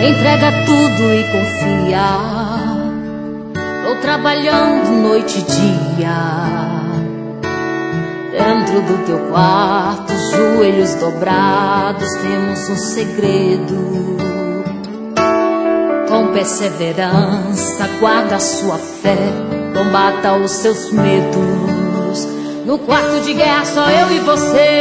Entrega tudo e confia. Tô trabalhando noite e dia. Dentro do teu quarto, joelhos dobrados, temos um segredo. Com perseverança, guarda a sua fé, combata os seus medos. No quarto de guerra, só eu e você.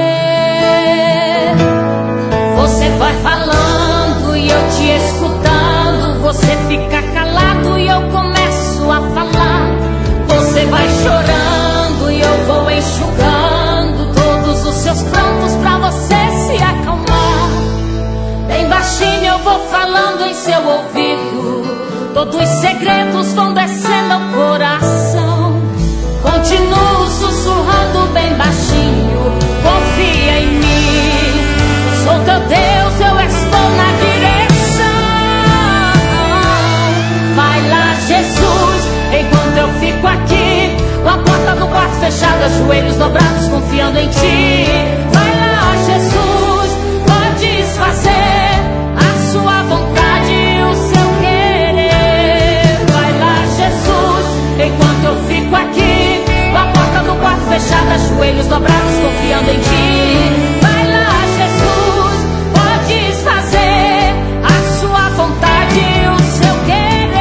Você vai falando e eu te escutando. Você fica calado e eu começo a falar. Você vai chorando e eu vou enxugando todos os seus prantos pra você se acalmar. Bem baixinho eu vou falando em seu ouvido. Todos os segredos vão descendo ao coração. Continuo sussurrando bem baixinho. Confia em mim. Sou teu Deus, eu estou na direção. Vai lá, Jesus, enquanto eu fico aqui, com a porta do quarto fechada, joelhos dobrados, confiando em ti. Vai lá, Jesus, podes fazer a sua vontade e o seu querer. Vai lá, Jesus, enquanto eu fico aqui, com a porta do quarto fechada, joelhos dobrados, confiando em ti. Vai lá, Jesus, podes fazer a sua vontade e o seu querer.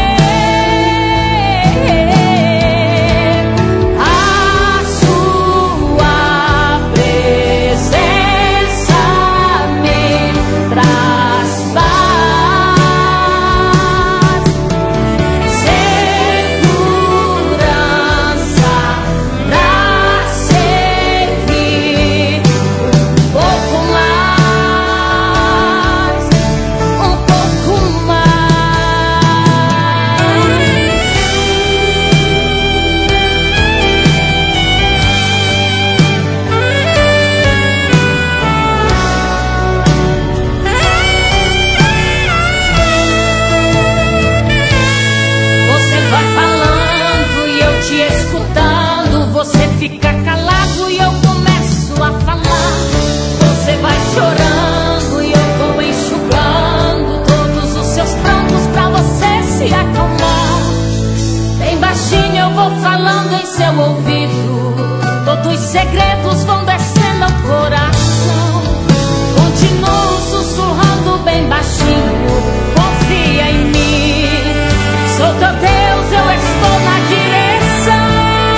A sua presença me traz paz, segurança pra seguir um pouco mais, um pouco mais. Você vai falando e eu te escutando. Você fica calado e eu começo a falar. Você vai chorando e eu vou enxugando todos os seus prantos pra você se acalmar. Bem baixinho eu vou falando em seu ouvido. Todos os segredos vão descendo ao coração. Continuo sussurrando bem baixinho. Confia em mim. Sou teu Deus, eu estou na direção.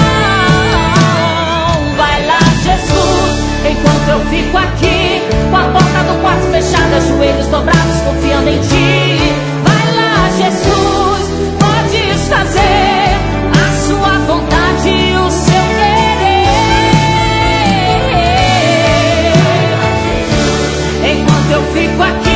Vai lá, Jesus, enquanto eu fico aqui, com a porta do quarto fechada, joelhos dobrados, confiando em ti. Vai lá, Jesus, podes fazer a sua vontade e o seu querer. Enquanto eu fico aqui,